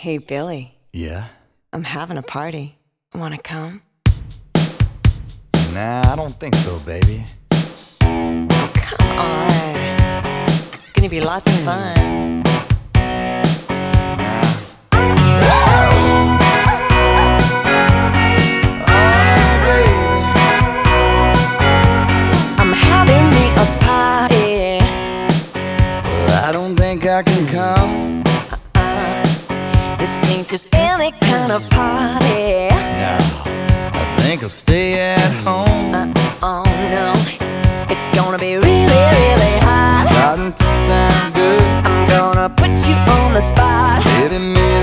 Hey, Billy, Yeah? I'm having a party. Wanna come? Nah, I don't think so, baby. Oh, come on. It's gonna be lots of fun. Nah. I'm having me a party. Well, I don't think I can come. This ain't just any kind of party. No, I think I'll stay at home. Oh no, it's gonna be really, really hot. Starting to sound good. I'm gonna put you on the spot. Baby, maybe